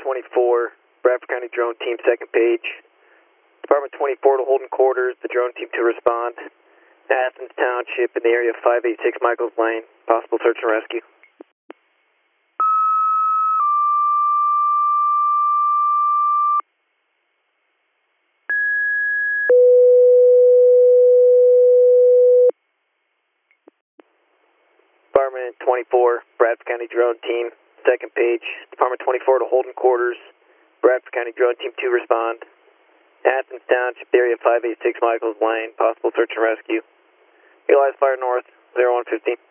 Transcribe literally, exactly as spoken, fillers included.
twenty-four, Bradford County Drone Team, second page. Department twenty-four to hold in quarters, the drone team to respond. Athens Township in the area of five eighty-six Michaels Lane. Possible search and rescue. Department twenty-four, Bradford County Drone Team, second page. Department twenty-four to hold in quarters, Bradford County Drone Team to respond. Athens Township, area five eighty-six Michaels Lane. Possible search and rescue. Realize fire north, zero one fifteen.